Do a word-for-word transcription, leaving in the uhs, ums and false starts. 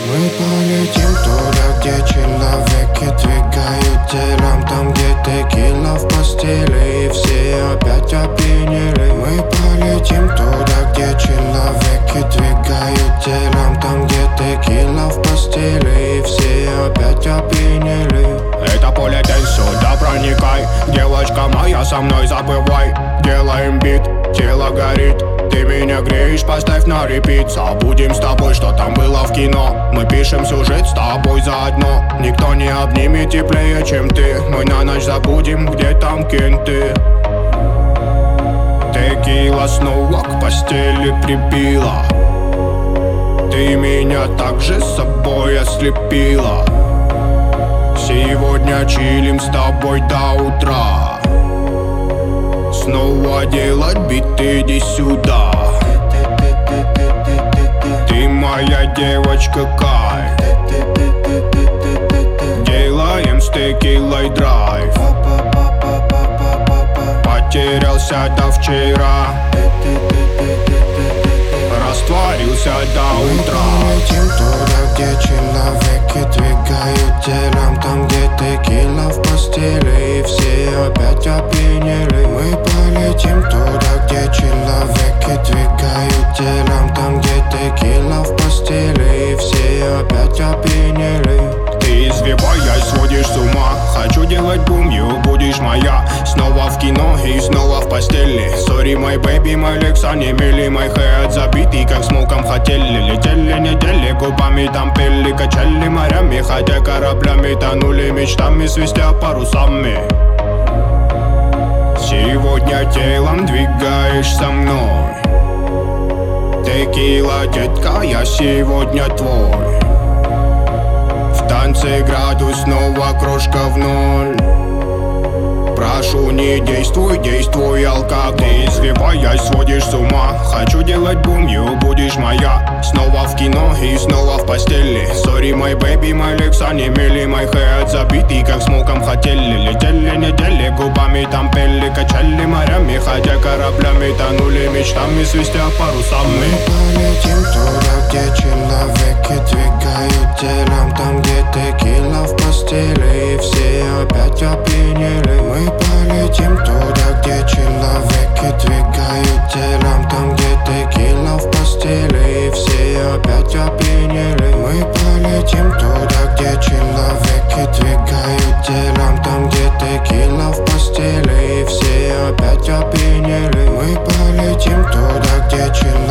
Мы полетим туда, где человеки двигают телом, там, где текила в постели и все опять опьянели. Мы полетим туда, где человеки двигают телом, там, где текила в постели и все опять опьянели. Это поле, ты сюда проникай, девочка моя, со мной забывай. Делаем бит, тело горит, ты меня греешь, поставь на репит. Забудем с тобой, что там было в кино. Мы пишем сюжет с тобой заодно. Никто не обнимет теплее, чем ты. Мы на ночь забудем, где там кенты. Текила снова к постели прибила. Ты меня так же с собой ослепила. Сегодня чилим с тобой до утра. Снова делать биты, иди сюда. Ты моя девочка, кайф. Делаем с текилой драйв. Потерялся до вчера, растворился до утра. Мы полетим туда, где человеки двигают телом, там, где текила в постели и все опять опьянели. Мы полетим туда, где человеки двигают телом, там, где текила в постели и все опять опьянели. Ты извиваясь, сводишь с ума. Хочу делать бум, you будешь моя. Снова в кино и снова в постели. Sorry, my baby, my legs онемели. My head забитый, как смоком хотели. Летели недели, губами там пели. Качали морями, ходя кораблями. Тонули мечтами, свистя парусами. Сегодня телом двигаешь со мной. Текила, детка, я сегодня твой. В танце градус, снова крошка в ноль. Прошу, не действуй, действуй, алкоголь. Ты извиваясь, сводишь с ума. Хочу делать бум, you будешь моя. Снова в кино и снова в постели. Sorry, my baby, my legs онемели. My head забитый, как смоком хотели. Летели недели, губами там пели. Качали морями, ходя кораблями. Тонули мечтами, свистя парусами. Мы полетим туда, где человеки двигают телом, там, где текила в постели и все опять опьянели. Мы полетим туда, где человеки двигают телом, там, где текила в постели и все опять опьянели. Мы полетим туда, где человеки двигают телом, там, где текила в постели и все опять опьянели. Мы полетим туда, где человеки